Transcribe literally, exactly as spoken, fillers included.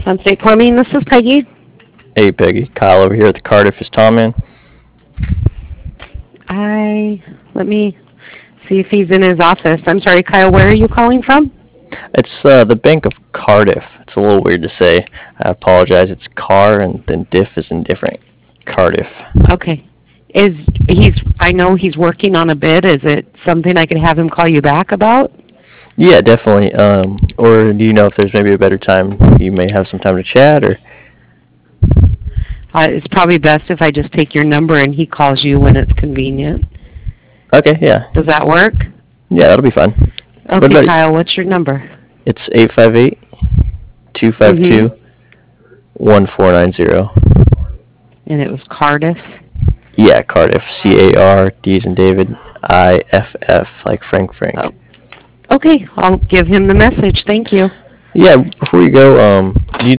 Sunstate Plumbing, this is Peggy. Hey Peggy, Kyle over here at the Cardiff. Is Tom in? I, let me see if he's in his office. I'm sorry, Kyle, where are you calling from? It's uh, the Bank of Cardiff. It's a little weird to say. I apologize. It's car and then diff is indifferent. Cardiff. Okay. Is he's, I know he's working on a bid. Is it something I could have him call you back about? Yeah, definitely. Um, or do you know if there's maybe a better time? You may have some time to chat, or Uh, it's probably best if I just take your number and he calls you when it's convenient. okay, yeah, Does that work? yeah, that'll be fun. What Okay, about Kyle, what's your number? It's eight five eight, two five two, one four nine zero. And it was Cardiff. Yeah, Cardiff. C A R D as in David. I F F like Frank Frank. Oh. Okay, I'll give him the message. Thank you. Yeah, before you go, um, do you